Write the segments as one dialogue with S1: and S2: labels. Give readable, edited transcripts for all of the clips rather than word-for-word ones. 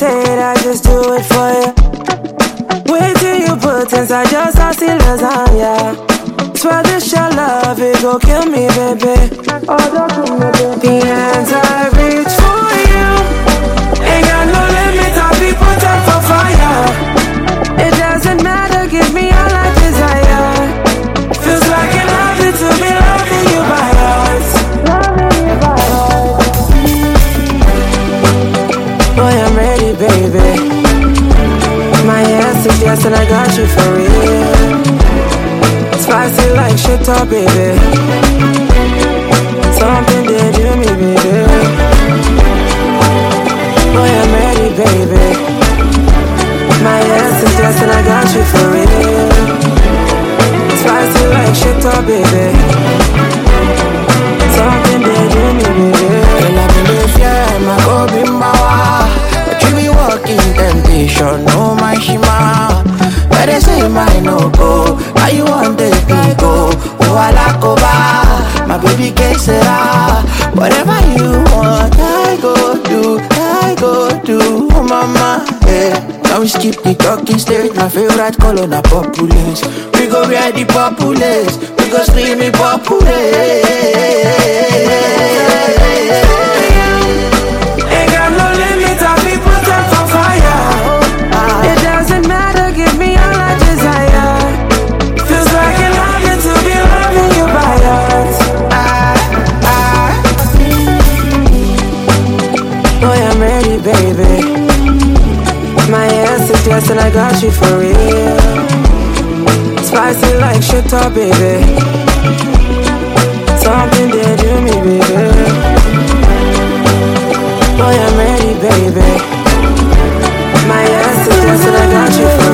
S1: hesitate, I just do it for you. Wait till you put inside your saucy lasagna. Swear this your love, it gon' kill me, baby. The hands I reach for you ain't got no limit, I'll be put up for fire. It doesn't matter, give me all I desire. Feels like an honor to be loving you by heart. Boy, I'm ready, baby. My yes is yes and I got you for real. Spicy like shit, oh baby. Something did do me, baby. Boy, I'm ready, baby. My yes is yes and I got you for real. Spicy like shit, oh baby. Something did do me, baby.
S2: And I believe, yeah, my go bimbawa. But you be walking temptation, no my shima. Where they say my no go, now you want the go. Oh, I like over, my baby can't say whatever you want, I go do, oh mama, yeah. Now we skip the talking stage, my favorite color na populace. We go wear the populace, we go scream the populace.
S1: Ain't got no limit, I'll be put up for fire. It doesn't matter, give me all I desire. Feels like an honor to be loving you by heart. Boy, I'm ready, baby. My yes is yes and I got you for real. Spicy like shit, oh baby. Something did do me, baby. Boy, I'm ready, baby. My yes is yes and I got you for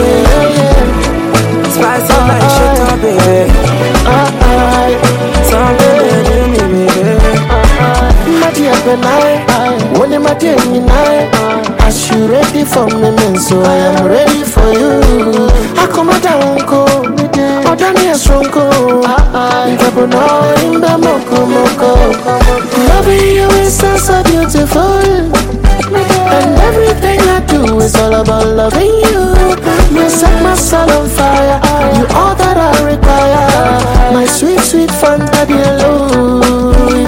S1: real. Spicy like shit, oh baby. Something did do me, baby.
S3: Matia Benai, when Matia Minai. As you ready for me, man, so I am ready for you. I come down, or Daniel Stronko. If I put no in the moko. Loving you is so beautiful. And everything I do is all about loving you. You set my soul on fire. You all that I require. My sweet, sweet Fanta Louis.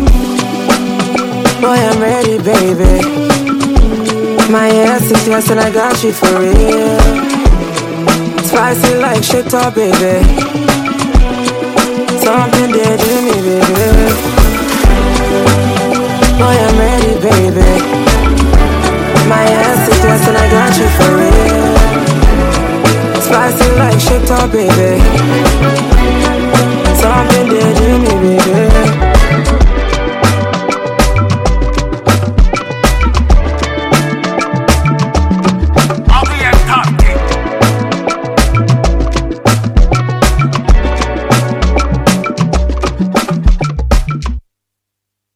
S1: Boy, I'm ready, baby. My yes is yes and I got you for real. Spicy like shit, oh baby. Something did do me, baby. Boy, I'm ready, baby. My yes is yes and I got you for real. Spicy like shit, oh baby. Something did